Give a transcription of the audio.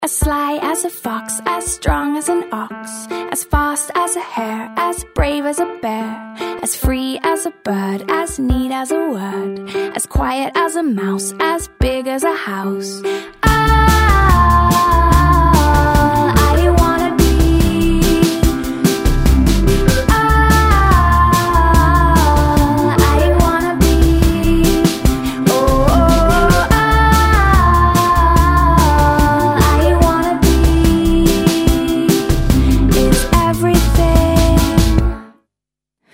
As sly as a fox, as strong as an ox, as fast as a hare, as brave as a bear, as free as a bird, as neat as a word, as quiet as a mouse, as big as a house.